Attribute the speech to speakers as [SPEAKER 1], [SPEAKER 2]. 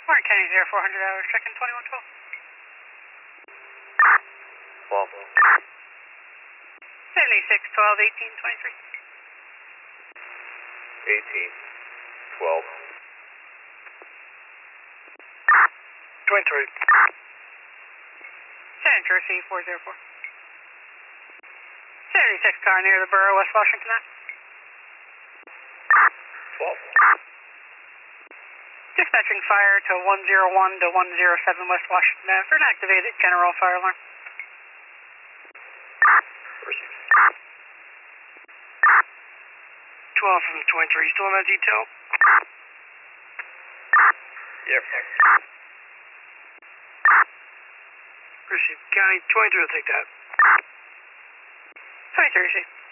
[SPEAKER 1] Warren County 0400 hours, check-in 2112.
[SPEAKER 2] 12.
[SPEAKER 1] 76, 12, 18, 23.
[SPEAKER 2] 18. 12.
[SPEAKER 3] 23.
[SPEAKER 1] San Andreas 8404. 76 car near the borough, West Washington Ave.
[SPEAKER 2] 12.
[SPEAKER 1] Dispatching fire to 101 to 107 West Washington Ave for an activated general fire alarm.
[SPEAKER 2] Received.
[SPEAKER 3] 12 from 23, still in that detail?
[SPEAKER 2] Yep.
[SPEAKER 3] Received. County 23 will take that.
[SPEAKER 1] 23, receive.